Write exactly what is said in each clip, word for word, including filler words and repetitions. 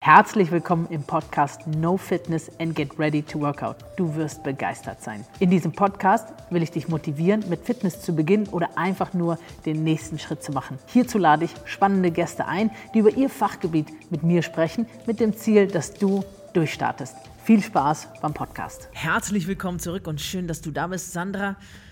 Herzlich willkommen im Podcast No Fitness and Get Ready to Workout. Du wirst begeistert sein. In diesem Podcast will ich dich motivieren, mit Fitness zu beginnen oder einfach nur den nächsten Schritt zu machen. Hierzu lade ich spannende Gäste ein, die über ihr Fachgebiet mit mir sprechen, mit dem Ziel, dass du durchstartest. Viel Spaß beim Podcast. Herzlich willkommen zurück und schön, dass du da bist, Sandra.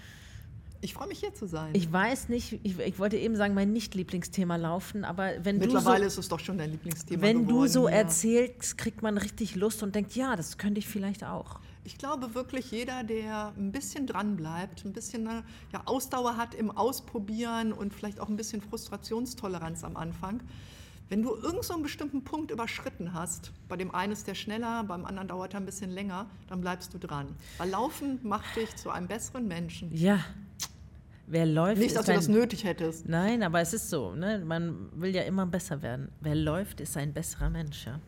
Ich freue mich, hier zu sein. Ich weiß nicht, ich, ich wollte eben sagen, mein Nicht-Lieblingsthema Laufen, aber wenn Mittlerweile du so, ist es doch schon dein Lieblingsthema wenn geworden. du so ja. erzählst, kriegt man richtig Lust und denkt, ja, das könnte ich vielleicht auch. Ich glaube wirklich, jeder, der ein bisschen dran bleibt, ein bisschen ja, Ausdauer hat im Ausprobieren und vielleicht auch ein bisschen Frustrationstoleranz am Anfang, wenn du irgend so einen bestimmten Punkt überschritten hast, bei dem einen ist der schneller, beim anderen dauert er ein bisschen länger, dann bleibst du dran. Weil Laufen macht dich zu einem besseren Menschen. Ja. Wer läuft, Nicht, dass ist du ein, das nötig hättest. Nein, aber es ist so, ne? Man will ja immer besser werden. Wer läuft, ist ein besserer Mensch, ja.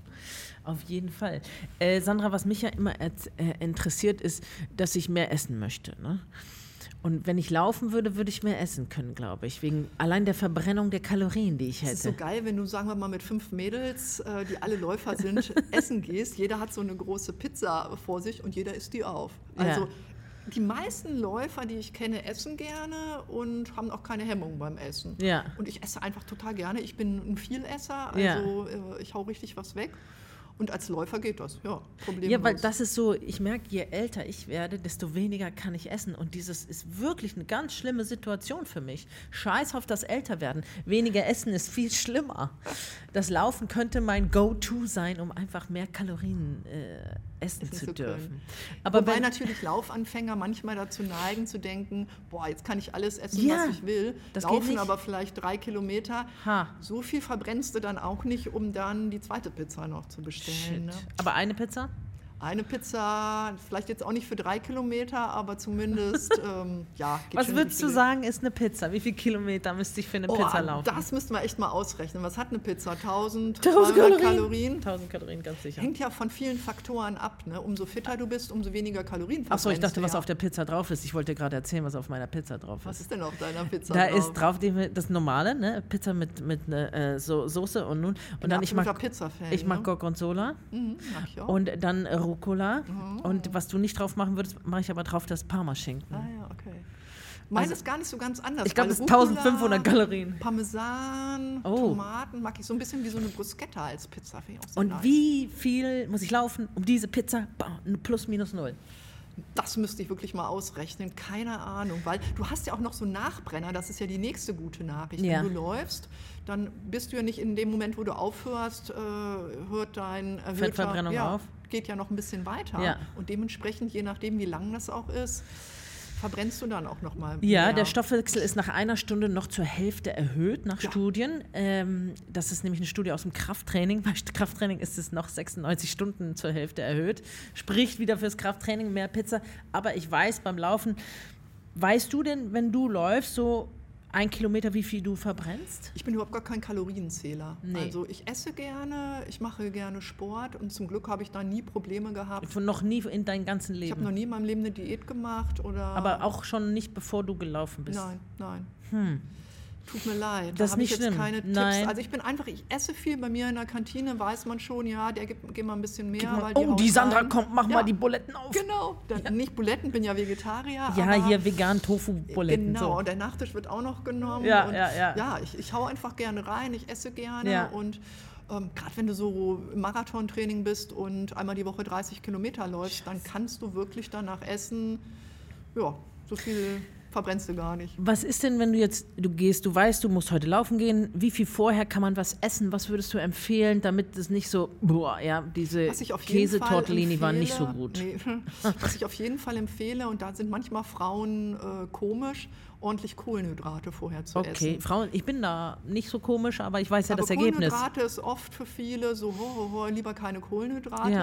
Auf jeden Fall. Äh, Sandra, was mich ja immer äh, interessiert, ist, dass ich mehr essen möchte, ne? Und wenn ich laufen würde, würde ich mehr essen können, glaube ich. Wegen allein der Verbrennung der Kalorien, die ich hätte. Das ist so geil, wenn du, sagen wir mal, mit fünf Mädels, äh, die alle Läufer sind, essen gehst. Jeder hat so eine große Pizza vor sich und jeder isst die auf. Also ja. Die meisten Läufer, die ich kenne, essen gerne und haben auch keine Hemmung beim Essen. Ja. Und ich esse einfach total gerne. Ich bin ein Vielesser, also ja. ich hau richtig was weg. Und als Läufer geht das, ja, problemlos. Ja, weil das ist so, ich merke, je älter ich werde, desto weniger kann ich essen. Und dieses ist wirklich eine ganz schlimme Situation für mich. Scheiß auf das Älterwerden. Weniger Essen ist viel schlimmer. Das Laufen könnte mein Go-To sein, um einfach mehr Kalorien äh, essen, essen zu, zu dürfen. Aber Wobei wenn, natürlich Laufanfänger manchmal dazu neigen, zu denken, boah, jetzt kann ich alles essen, ja, was ich will. Das Laufen aber vielleicht drei Kilometer. Ha. So viel verbrennst du dann auch nicht, um dann die zweite Pizza noch zu bestellen. Ne? Aber eine Pizza? Eine Pizza, vielleicht jetzt auch nicht für drei Kilometer, aber zumindest, ähm, ja. Geht Was schon würdest du sagen, ist eine Pizza? Wie viele Kilometer müsste ich für eine oh, Pizza laufen? Das müssten wir echt mal ausrechnen. Was hat eine Pizza? tausend Kalorien. Kalorien? tausend Kalorien, ganz sicher. Hängt ja von vielen Faktoren ab. Ne? Umso fitter du bist, umso weniger Kalorien verbrennst. Achso, ich dachte, du, was ja. auf der Pizza drauf ist. Ich wollte gerade erzählen, was auf meiner Pizza drauf ist. Was ist denn auf deiner Pizza da drauf? Da ist drauf die, das Normale, ne? Pizza mit, mit äh, so Soße und nun. Und bin dann ich mag, Pizza-Fan, ich mag ne? Gorgonzola. Mhm, mag ich auch. Und dann Rucola. Mhm. Und was du nicht drauf machen würdest, mache ich aber drauf das Parmaschinken. Ah ja, okay. Meine also, ist gar nicht so ganz anders. Ich glaube, das sind eintausendfünfhundert Kalorien. Parmesan, oh. Tomaten mag ich so ein bisschen wie so eine Bruschetta als Pizza. Finde ich auch sehr Und nice. Wie viel muss ich laufen, um diese Pizza, plus minus null? Das müsste ich wirklich mal ausrechnen. Keine Ahnung, weil du hast ja auch noch so Nachbrenner. Das ist ja die nächste gute Nachricht. Ja. Wenn du läufst, dann bist du ja nicht in dem Moment, wo du aufhörst, äh, hört dein erhöhter Fettverbrennung ja, auf. Geht ja noch ein bisschen weiter. Ja. Und dementsprechend, je nachdem, wie lang das auch ist, verbrennst du dann auch noch mal Ja, mehr. Der Stoffwechsel ist nach einer Stunde noch zur Hälfte erhöht, nach ja. Studien. Ähm, das ist nämlich eine Studie aus dem Krafttraining. Bei Krafttraining ist es noch sechsundneunzig Stunden zur Hälfte erhöht. Spricht wieder fürs Krafttraining, mehr Pizza. Aber ich weiß, beim Laufen, weißt du denn, wenn du läufst, so ein Kilometer, wie viel du verbrennst? Ich bin überhaupt gar kein Kalorienzähler. Nee. Also ich esse gerne, ich mache gerne Sport und zum Glück habe ich da nie Probleme gehabt. Von noch nie in deinem ganzen Leben? Ich habe noch nie in meinem Leben eine Diät gemacht. Oder Aber auch schon nicht, bevor du gelaufen bist? Nein, nein. Hm. Tut mir leid, das da habe ich jetzt schlimm. keine Nein. Tipps. Also ich bin einfach, ich esse viel bei mir in der Kantine, weiß man schon, ja, der gibt, gibt mal ein bisschen mehr. Mal, weil oh, die, die Sandra kommt, mach ja. mal die Buletten auf. Genau, dann, ja. nicht Buletten, bin ja Vegetarier. Ja, aber hier vegan Tofu-Buletten. Genau, so. und der Nachtisch wird auch noch genommen. Ja, und ja, ja. Ja, ich, ich hau einfach gerne rein, ich esse gerne ja. und ähm, gerade wenn du so im Marathontraining bist und einmal die Woche dreißig Kilometer läufst, dann kannst du wirklich danach essen, ja, so viel verbrennst du gar nicht. Was ist denn, wenn du jetzt, du gehst, du weißt, du musst heute laufen gehen, wie viel vorher kann man was essen, was würdest du empfehlen, damit es nicht so, boah, ja, diese Käsetortellini waren nicht so gut. Nee, was ich auf jeden Fall empfehle, und da sind manchmal Frauen äh, komisch, ordentlich Kohlenhydrate vorher zu okay. essen. Okay, Frauen, ich bin da nicht so komisch, aber ich weiß ja aber das Ergebnis. Kohlenhydrate ist oft für viele so, ho, ho, ho, lieber keine Kohlenhydrate. Ja.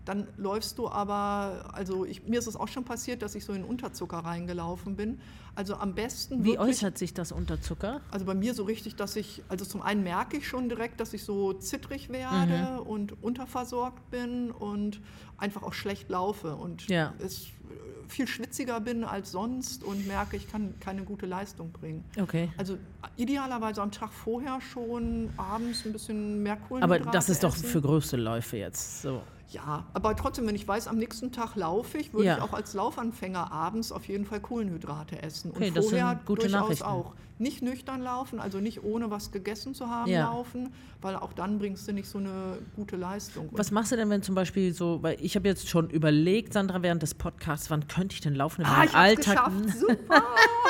dann läufst du aber, also ich, mir ist es auch schon passiert, dass ich so in Unterzucker reingelaufen bin. Also am besten Wie wirklich, äußert sich das Unterzucker? also bei mir so richtig, dass ich, also zum einen merke ich schon direkt, dass ich so zittrig werde mhm. und unterversorgt bin und einfach auch schlecht laufe und ja. es viel schwitziger bin als sonst und merke, ich kann keine gute Leistung bringen. Okay. Also idealerweise am Tag vorher schon, abends ein bisschen mehr Kohlenhydrate Aber das ist doch essen. für größere Läufe jetzt so. Ja, aber trotzdem, wenn ich weiß, am nächsten Tag laufe ich, würde ja. ich auch als Laufanfänger abends auf jeden Fall Kohlenhydrate essen. Okay, und das vorher sind gute durchaus Nachrichten. auch. Nicht nüchtern laufen, also nicht ohne was gegessen zu haben ja. laufen, weil auch dann bringst du nicht so eine gute Leistung. Was machst du denn, wenn zum Beispiel so, weil ich habe jetzt schon überlegt, Sandra, während des Podcasts, wann könnte ich denn laufen in ah, meinen ich Alltag? Geschafft. Super!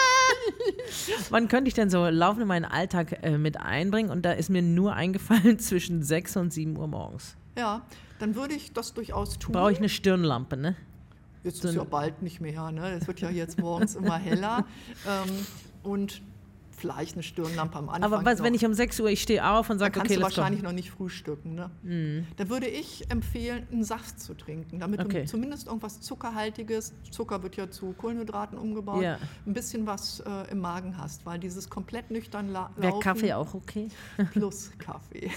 Wann könnte ich denn so Laufen in meinen Alltag äh, mit einbringen? Und da ist mir nur eingefallen zwischen sechs und sieben Uhr morgens. Ja, dann würde ich das durchaus tun. Brauche ich eine Stirnlampe, ne? Jetzt so ist ja bald nicht mehr, ne? Es wird ja jetzt morgens immer heller. Ähm, und vielleicht eine Stirnlampe am Anfang. Aber was, noch. wenn ich um sechs Uhr, ich stehe auf und sage, okay, okay, let's go. Dann kannst du wahrscheinlich noch nicht frühstücken, ne? Mm. Da würde ich empfehlen, einen Saft zu trinken, damit okay. du zumindest irgendwas Zuckerhaltiges, Zucker wird ja zu Kohlenhydraten umgebaut, ja. ein bisschen was äh, im Magen hast, weil dieses komplett nüchtern la- Wäre Laufen... Kaffee auch okay? Plus Kaffee.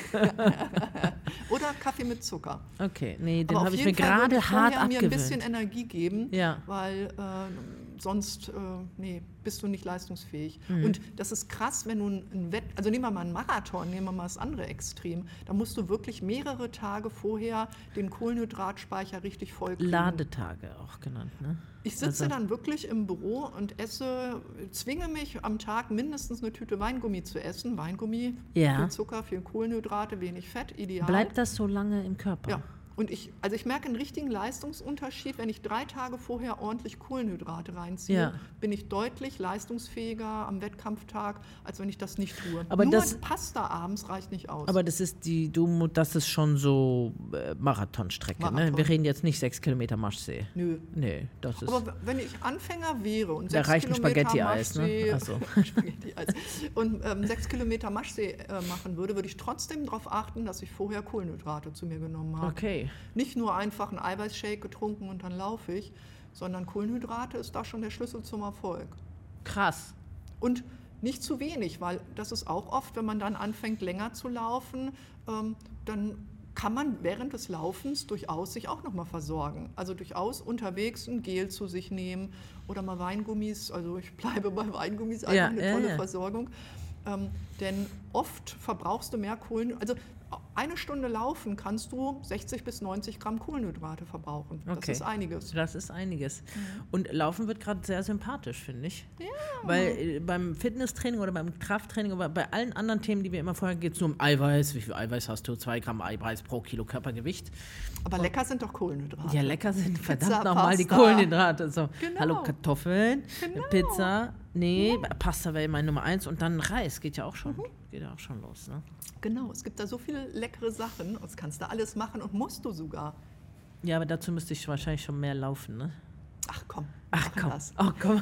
Oder Kaffee mit Zucker. Okay, nee, den habe ich mir gerade hart abgewöhnt. mir ein bisschen Energie geben, ja. weil äh, sonst äh, nee, bist du nicht leistungsfähig. Mhm. Und das ist krass, wenn du ein Wett... Also nehmen wir mal einen Marathon, nehmen wir mal das andere Extrem. Da musst du wirklich mehrere Tage vorher den Kohlenhydratspeicher richtig voll kriegen. Ladetage auch genannt, ne? Ich sitze also. dann wirklich im Büro und esse, zwinge mich am Tag mindestens eine Tüte Weingummi zu essen. Weingummi, ja. viel Zucker, viel Kohlenhydrate, wenig Fett, ideal. Bleibt das so lange im Körper? Ja. Und ich, also ich merke einen richtigen Leistungsunterschied, wenn ich drei Tage vorher ordentlich Kohlenhydrate reinziehe, ja. bin ich deutlich leistungsfähiger am Wettkampftag, als wenn ich das nicht tue. Aber Nur das, Pasta abends reicht nicht aus. Aber das ist die, du, das ist schon so äh, Marathonstrecke, Marathon. Ne? Wir reden jetzt nicht sechs Kilometer Marschsee. Nö. Nee, das ist... Aber wenn ich Anfänger wäre und da sechs reicht ein Kilometer Spaghetti-Eis, Maschsee, ne? Ach so. Spaghetti-Eis und ähm, sechs Kilometer Maschsee äh, machen würde, würde ich trotzdem darauf achten, dass ich vorher Kohlenhydrate zu mir genommen habe. Okay. Nicht nur einfach einen Eiweißshake getrunken und dann laufe ich, sondern Kohlenhydrate ist da schon der Schlüssel zum Erfolg. Krass. Und nicht zu wenig, weil das ist auch oft, wenn man dann anfängt, länger zu laufen, ähm, dann kann man während des Laufens durchaus sich auch nochmal versorgen. Also durchaus unterwegs ein Gel zu sich nehmen oder mal Weingummis, also ich bleibe bei Weingummis, einfach ja, eine ja, tolle ja. Versorgung. Ähm, denn oft verbrauchst du mehr Kohlenhydrate, also eine Stunde laufen kannst du sechzig bis neunzig Gramm Kohlenhydrate verbrauchen. Das okay. ist einiges. Das ist einiges. Mhm. Und Laufen wird gerade sehr sympathisch, finde ich. Ja. Weil äh, beim Fitnesstraining oder beim Krafttraining oder bei allen anderen Themen, die wir immer vorher, geht es nur um Eiweiß. Wie viel Eiweiß hast du? Zwei Gramm Eiweiß pro Kilo Körpergewicht. Aber Und lecker sind doch Kohlenhydrate. Ja, lecker sind verdammt Pizza, nochmal die Pasta. Kohlenhydrate. So, Genau. hallo, Kartoffeln, Genau. Pizza, nee, Ja. Pasta wäre meine Nummer eins und dann Reis, geht ja auch schon, Mhm. geht ja auch schon los. Ne? Genau, es gibt da so viele leckere Sachen, das kannst du alles machen und musst du sogar. Ja, aber dazu müsste ich wahrscheinlich schon mehr laufen, ne? Ach komm, Ach machen komm, das. ach komm.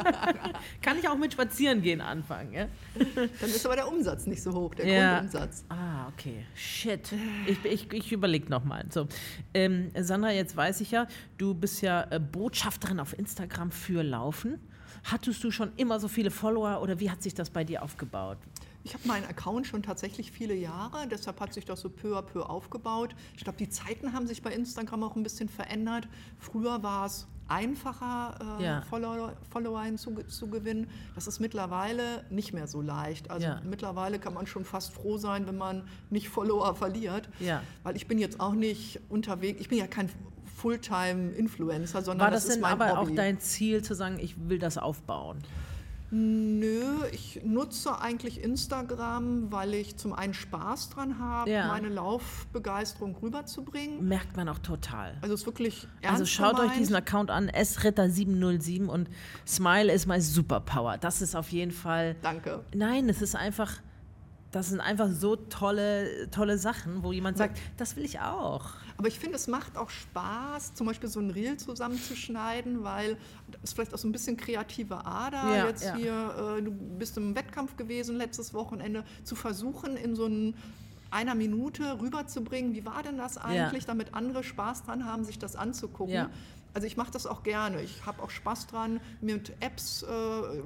Kann ich auch mit Spazieren gehen anfangen, ja? Dann ist aber der Umsatz nicht so hoch, der Ja. Grundumsatz. Ah, okay. Shit. Ich, ich, ich überlege nochmal. So, ähm, Sandra, jetzt weiß ich ja, du bist ja äh, Botschafterin auf Instagram für Laufen. Hattest du schon immer so viele Follower oder wie hat sich das bei dir aufgebaut? Ich habe meinen Account schon tatsächlich viele Jahre, deshalb hat sich das so peu à peu aufgebaut. Ich glaube, die Zeiten haben sich bei Instagram auch ein bisschen verändert. Früher war es einfacher, äh, Ja. Follower, Follower hinzugewinnen. Das ist mittlerweile nicht mehr so leicht. Also Ja. mittlerweile kann man schon fast froh sein, wenn man nicht Follower verliert. Ja. Weil ich bin jetzt auch nicht unterwegs, ich bin ja kein Fulltime-Influencer, sondern War das, das ist denn mein aber Hobby. auch dein Ziel, zu sagen, ich will das aufbauen? Nö, ich nutze eigentlich Instagram, weil ich zum einen Spaß dran habe, Ja. meine Laufbegeisterung rüberzubringen. Merkt man auch total. Also es ist wirklich ernst Also schaut gemeint. euch diesen Account an, S Ritter sieben null sieben und Smile is my superpower. Das ist auf jeden Fall... Danke. Nein, es ist einfach... Das sind einfach so tolle, tolle Sachen, wo jemand sagt, das will ich auch. Aber ich finde, es macht auch Spaß, zum Beispiel so ein Reel zusammenzuschneiden, weil das ist vielleicht auch so ein bisschen kreative Ader. Ja, Jetzt ja. hier, äh, du bist im Wettkampf gewesen letztes Wochenende, zu versuchen, in so einen einer Minute rüberzubringen, wie war denn das eigentlich, ja. damit andere Spaß dran haben, sich das anzugucken. Ja. Also ich mache das auch gerne. Ich habe auch Spaß dran, mir mit Apps äh,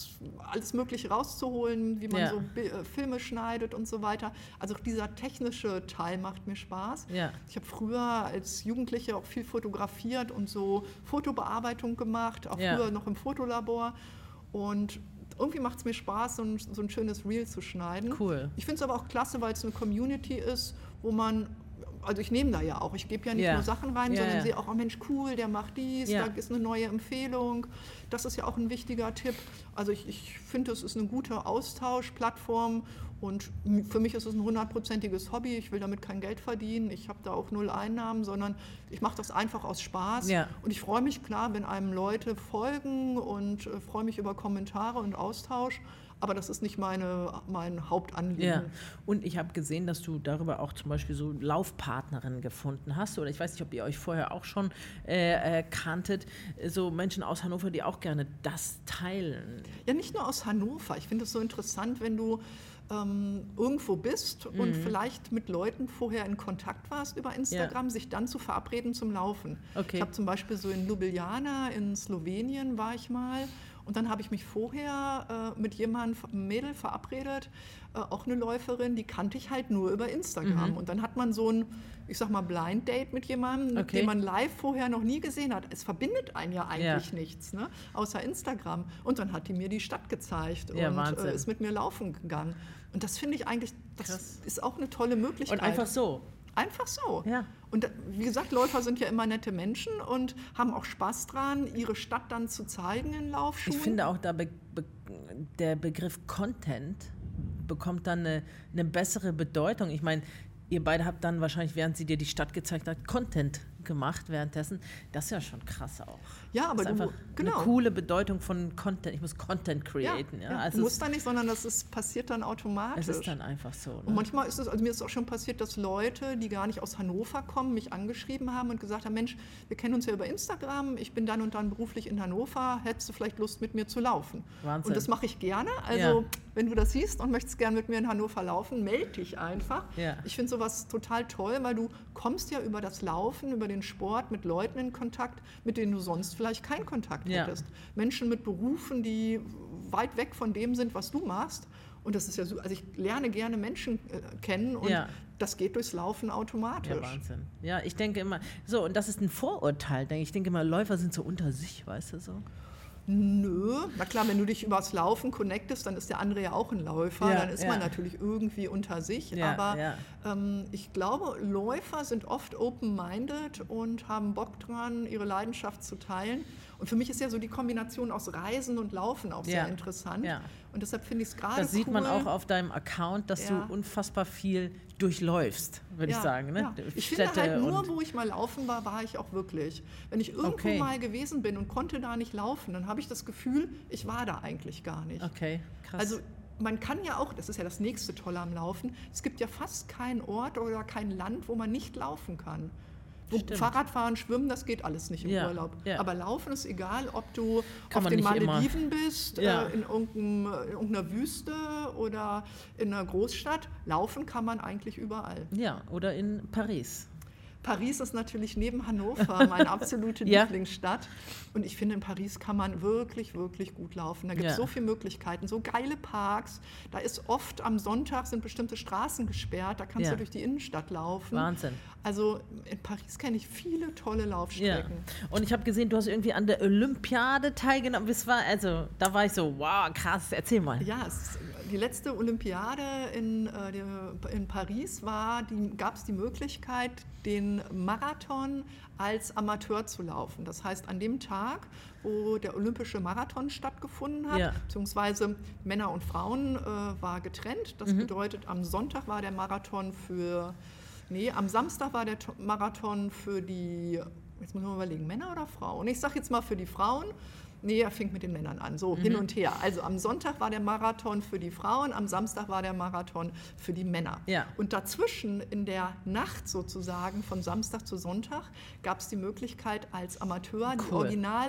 alles Mögliche rauszuholen, wie man ja. so Bi- Filme schneidet und so weiter. Also auch dieser technische Teil macht mir Spaß. Ja. Ich habe früher als Jugendliche auch viel fotografiert und so Fotobearbeitung gemacht, auch ja. früher noch im Fotolabor. Und irgendwie macht es mir Spaß, so ein, so ein schönes Reel zu schneiden. Cool. Ich finde es aber auch klasse, weil es eine Community ist, wo man... Also ich nehme da ja auch, ich gebe ja nicht ja. nur Sachen rein, ja, sondern ja. sehe auch, oh Mensch, cool, der macht dies, ja. da ist eine neue Empfehlung. Das ist ja auch ein wichtiger Tipp. Also ich, ich finde, es ist eine gute Austauschplattform und für mich ist es ein hundertprozentiges Hobby. Ich will damit kein Geld verdienen, ich habe da auch null Einnahmen, sondern ich mache das einfach aus Spaß. Ja. Und ich freue mich, klar, wenn einem Leute folgen und äh, freue mich über Kommentare und Austausch. Aber das ist nicht meine, mein Hauptanliegen. Ja. Und ich habe gesehen, dass du darüber auch zum Beispiel so Laufpartnerinnen gefunden hast. Oder ich weiß nicht, ob ihr euch vorher auch schon äh, äh, kanntet. So Menschen aus Hannover, die auch gerne das teilen. Ja, nicht nur aus Hannover. Ich finde es so interessant, wenn du ähm, irgendwo bist mhm. und vielleicht mit Leuten vorher in Kontakt warst über Instagram, ja. sich dann zu verabreden zum Laufen. Okay. Ich habe zum Beispiel so in Ljubljana in Slowenien war ich mal. Und dann habe ich mich vorher äh, mit jemandem, einem Mädel verabredet, äh, auch eine Läuferin, die kannte ich halt nur über Instagram. Mhm. Und dann hat man so ein, ich sag mal, Blind Date mit jemandem, okay. den man live vorher noch nie gesehen hat. Es verbindet einen ja eigentlich ja. nichts, ne? Außer Instagram. Und dann hat die mir die Stadt gezeigt ja, und äh, ist mit mir laufen gegangen. Und das finde ich eigentlich, das Krass. Ist auch eine tolle Möglichkeit. Und einfach so. Einfach so. Ja. Und wie gesagt, Läufer sind ja immer nette Menschen und haben auch Spaß dran, ihre Stadt dann zu zeigen in Laufschuhen. Ich finde auch, da be- be- der Begriff Content bekommt dann eine, eine bessere Bedeutung. Ich meine, ihr beide habt dann wahrscheinlich, während sie dir die Stadt gezeigt hat, Content gemacht währenddessen. Das ist ja schon krass auch. Ja, aber das ist du, einfach genau. eine coole Bedeutung von Content. Ich muss Content createn. Ja, ja, ja. Also du musst da nicht, sondern das ist, passiert dann automatisch. Es ist dann einfach so. Ne? Und manchmal ist es, also mir ist auch schon passiert, dass Leute, die gar nicht aus Hannover kommen, mich angeschrieben haben und gesagt haben, Mensch, wir kennen uns ja über Instagram, ich bin dann und dann beruflich in Hannover, hättest du vielleicht Lust, mit mir zu laufen? Wahnsinn. Und das mache ich gerne. Also ja. wenn du das siehst und möchtest gerne mit mir in Hannover laufen, melde dich einfach. Ja. Ich finde sowas total toll, weil du kommst ja über das Laufen, über den Sport mit Leuten in Kontakt, mit denen du sonst vielleicht keinen Kontakt ja. hättest. Menschen mit Berufen, die weit weg von dem sind, was du machst. Und das ist ja so, also ich lerne gerne Menschen äh, kennen und ja. das geht durchs Laufen automatisch. Ja, Wahnsinn. Ja, ich denke immer, so, und das ist ein Vorurteil, denke ich. Ich denke immer, Läufer sind so unter sich, weißt du so? Nö, na klar, wenn du dich übers Laufen connectest, dann ist der andere ja auch ein Läufer, ja, dann ist ja. man natürlich irgendwie unter sich, ja, aber ja. Ähm, ich glaube, Läufer sind oft open-minded und haben Bock dran, ihre Leidenschaft zu teilen. Und für mich ist ja so die Kombination aus Reisen und Laufen auch ja, sehr interessant. Ja. Und deshalb finde ich es gerade cool. Das sieht man auch auf deinem Account, dass ja. du unfassbar viel durchläufst, würde ja, ich sagen. Ne? Ja. Ich finde halt nur, wo ich mal laufen war, war ich auch wirklich. Wenn ich irgendwo okay. mal gewesen bin und konnte da nicht laufen, dann habe ich das Gefühl, ich war da eigentlich gar nicht. Okay, krass. Also man kann ja auch, das ist ja das nächste Tolle am Laufen, es gibt ja fast keinen Ort oder kein Land, wo man nicht laufen kann. Stimmt. Fahrradfahren, Schwimmen, das geht alles nicht im ja, Urlaub. Ja. Aber Laufen ist egal, ob du kann auf den Malediven immer. bist, ja. äh, in, irgendein, in irgendeiner Wüste oder in einer Großstadt. Laufen kann man eigentlich überall. Ja, oder in Paris. Paris ist natürlich neben Hannover meine absolute ja. Lieblingsstadt. Und ich finde, in Paris kann man wirklich, wirklich gut laufen. Da gibt es ja. so viele Möglichkeiten, so geile Parks. Da ist oft am Sonntag sind bestimmte Straßen gesperrt. Da kannst ja. du durch die Innenstadt laufen. Wahnsinn. Also in Paris kenne ich viele tolle Laufstrecken. Ja. Und ich habe gesehen, du hast irgendwie an der Olympiade teilgenommen. Das war, also, da war ich so, wow, krass, erzähl mal. Ja, es, die letzte Olympiade in, äh, in Paris war, die, gab es die Möglichkeit, den Marathon als Amateur zu laufen. Das heißt, an dem Tag, wo der olympische Marathon stattgefunden hat, ja. beziehungsweise Männer und Frauen äh, war getrennt. Das mhm. bedeutet, am Sonntag war der Marathon für, nee, am Samstag war der Marathon für die, jetzt muss man mal überlegen, Männer oder Frauen? Ich sage jetzt mal für die Frauen. Nee, er fing mit den Männern an, so mhm. hin und her. Also am Sonntag war der Marathon für die Frauen, am Samstag war der Marathon für die Männer. Ja. Und dazwischen, in der Nacht sozusagen, von Samstag zu Sonntag, gab es die Möglichkeit als Amateur, cool. die Original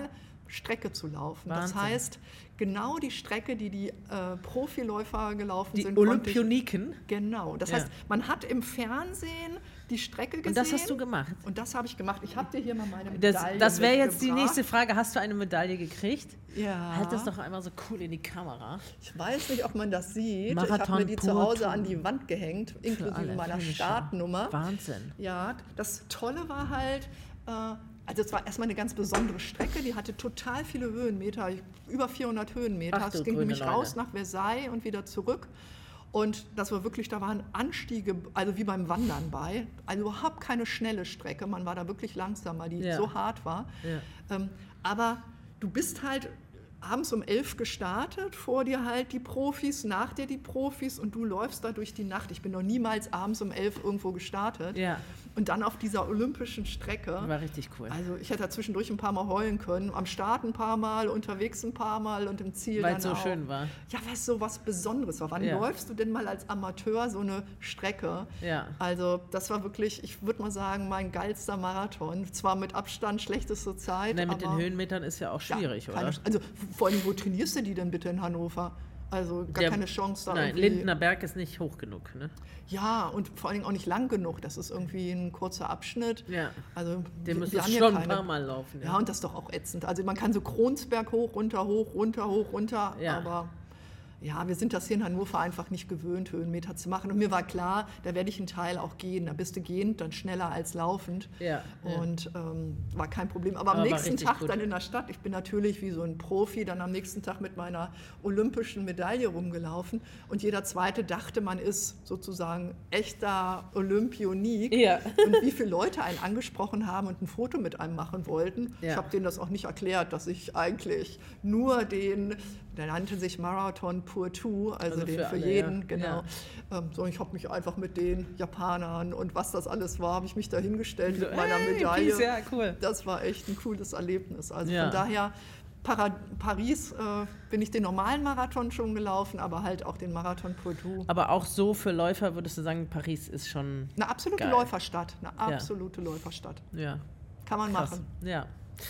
Strecke zu laufen. Wahnsinn. Das heißt, genau die Strecke, die die äh, Profiläufer gelaufen die sind. Olympioniken? Ich, genau. Das ja. heißt, man hat im Fernsehen die Strecke gesehen. Und das hast du gemacht? Und das habe ich gemacht. Ich habe dir hier mal meine Das, Medaille das wäre jetzt die mitgebracht. nächste Frage. Hast du eine Medaille gekriegt? Ja. Halt das doch einmal so cool in die Kamera. Ich weiß nicht, ob man das sieht. Marathon ich habe mir die zu Hause pur an die Wand gehängt, inklusive alle, meiner Finisher. Startnummer. Wahnsinn. Ja, das Tolle war halt, äh, also es war erstmal eine ganz besondere Strecke, die hatte total viele Höhenmeter, über vierhundert Höhenmeter. Ach, du es ging grüne nämlich Neune. raus nach Versailles und wieder zurück. Und das war wirklich, da waren Anstiege, also wie beim Wandern bei, also überhaupt keine schnelle Strecke, man war da wirklich langsam, weil die Ja. so hart war. Ja. Ähm, aber du bist halt abends um elf gestartet, vor dir halt die Profis, nach dir die Profis und du läufst da durch die Nacht. Ich bin noch niemals abends um elf irgendwo gestartet. Ja. Und dann auf dieser olympischen Strecke. War richtig cool. Also ich hätte da zwischendurch ein paar Mal heulen können. Am Start ein paar Mal, unterwegs ein paar Mal und im Ziel Weil dann es so auch. schön war. Ja, weil es so was Besonderes war. Wann Ja. läufst du denn mal als Amateur so eine Strecke? Ja. Also das war wirklich, ich würde mal sagen, mein geilster Marathon. Zwar mit Abstand schlechteste Zeit, Nein, mit aber den Höhenmetern ist ja auch schwierig, ja, oder? keine, also vor allem, wo trainierst du die denn bitte in Hannover? Also gar Der- keine Chance da Nein, irgendwie. Lindner Berg ist nicht hoch genug, ne? Ja, und vor allen Dingen auch nicht lang genug. Das ist irgendwie ein kurzer Abschnitt. Ja. Also Den wir- müsstest wir du haben hier schon ein keine- paar Mal laufen. Ja, und das ist doch auch ätzend. Also man kann so Kronsberg hoch, runter, hoch, runter, hoch, runter, Ja. aber ja, wir sind das hier in Hannover einfach nicht gewöhnt, Höhenmeter zu machen. Und mir war klar, da werde ich einen Teil auch gehen. Da bist du gehend dann schneller als laufend. Ja, ja. Und ähm, war kein Problem. Aber am Aber war nächsten richtig Tag gut. dann in der Stadt, ich bin natürlich wie so ein Profi, dann am nächsten Tag mit meiner olympischen Medaille rumgelaufen. Und jeder Zweite dachte, man ist sozusagen echter Olympionik. Ja. Und wie viele Leute einen angesprochen haben und ein Foto mit einem machen wollten. Ja. Ich habe denen das auch nicht erklärt, dass ich eigentlich nur den, der nannte sich Marathon Pur Two, also, Also den für für, alle, jeden, ja. genau. Ähm, so, ich habe mich einfach mit den Japanern und was das alles war, habe ich mich da hingestellt mit meiner Hey, Medaille. peace, ja, cool. Das war echt ein cooles Erlebnis. Also Ja. von daher, Para Paris äh, bin ich den normalen Marathon schon gelaufen, aber halt auch den Marathon Pur Two. Aber auch so für Läufer würdest du sagen, Paris ist schon, Eine absolute Geil. Läuferstadt, eine absolute Läuferstadt. ja, Kann man krass. machen. Ja.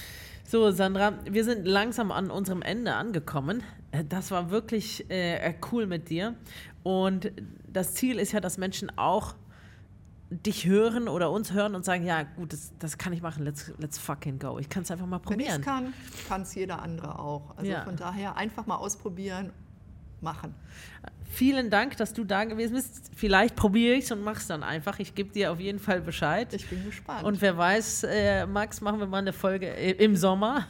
So, Sandra, wir sind langsam an unserem Ende angekommen. Das war wirklich äh, cool mit dir. Und das Ziel ist ja, dass Menschen auch dich hören oder uns hören und sagen, ja gut, das, das kann ich machen, let's, let's fucking go. Ich kann es einfach mal Wenn ich probieren. es kann, kann es jeder andere auch. Also Ja. von daher einfach mal ausprobieren, machen. Vielen Dank, dass du da gewesen bist. Vielleicht probiere ich es und mach's dann einfach. Ich gebe dir auf jeden Fall Bescheid. Ich bin gespannt. Und wer weiß, äh, Max, machen wir mal eine Folge äh, im Sommer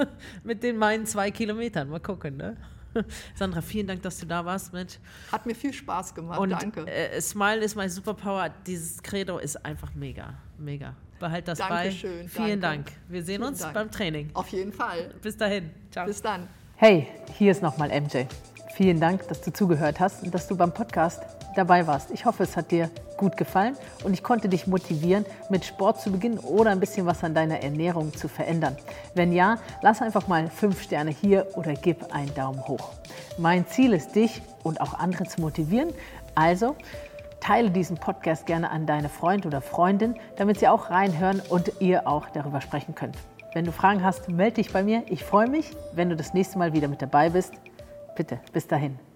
mit den meinen zwei Kilometern. Mal gucken, ne? Sandra, vielen Dank, dass du da warst mit. Hat mir viel Spaß gemacht, Und danke. Äh, Smile is my superpower. Dieses Credo ist einfach mega, mega. Behalt das Dankeschön, bei. Vielen danke. Dank. Wir sehen Vielen uns Dank. beim Training. Auf jeden Fall. Bis dahin. Ciao. Bis dann. Hey, hier ist nochmal M J. Vielen Dank, dass du zugehört hast und dass du beim Podcast dabei warst. Ich hoffe, es hat dir gut gefallen und ich konnte dich motivieren, mit Sport zu beginnen oder ein bisschen was an deiner Ernährung zu verändern. Wenn ja, lass einfach mal fünf Sterne hier oder gib einen Daumen hoch. Mein Ziel ist, dich und auch andere zu motivieren. Also teile diesen Podcast gerne an deine Freund oder Freundin, damit sie auch reinhören und ihr auch darüber sprechen könnt. Wenn du Fragen hast, melde dich bei mir. Ich freue mich, wenn du das nächste Mal wieder mit dabei bist. Bitte, bis dahin.